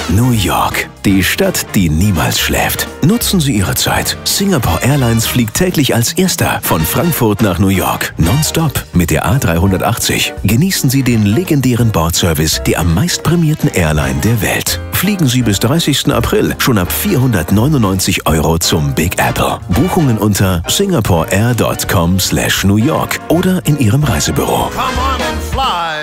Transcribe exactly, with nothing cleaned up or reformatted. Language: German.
New York, die Stadt, die niemals schläft. Nutzen Sie Ihre Zeit. Singapore Airlines fliegt täglich als Erster von Frankfurt nach New York. Nonstop mit der A dreihundertachtzig. Genießen Sie den legendären Bordservice der am meistprämierten Airline der Welt. Fliegen Sie bis dreißigsten April schon ab vierhundertneunundneunzig Euro zum Big Apple. Buchungen unter singaporeair dot com slash New York oder in Ihrem Reisebüro. Come on and fly.